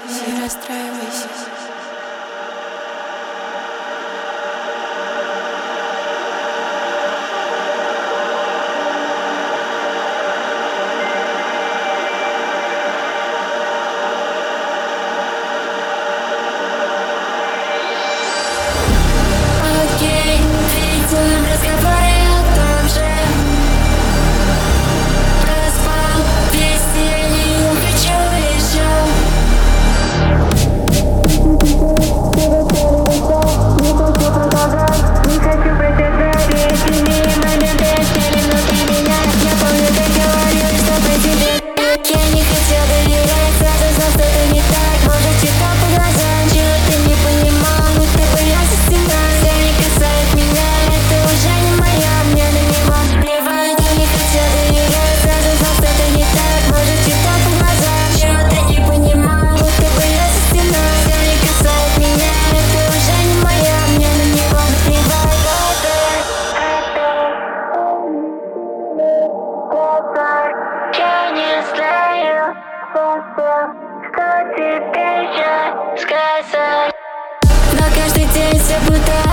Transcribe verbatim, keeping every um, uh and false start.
Не расстраивайся. Окей, перейдем разговоры о том же. Проспал весь день и хочу еще. Не хочу продолжать, не хочу продолжать. Эти моменты остались внутри меня. Я помню, ты говорил, что по тебе. Я не хотел доверять, сразу знал, что это не так. Может, читал по глазам, чего ты не понимал. Будто боялся стена, все не касает меня. Это уже не моя, мне на него плевать. Я не хотел доверять, сразу знал, что это не так. Может, читал по глазам, чего ты не понимал. Будто боялся стена, все не касает меня. Это уже не моя, мне на него плевать. Я не знаю, что теперь же сказать. Но каждый день все будто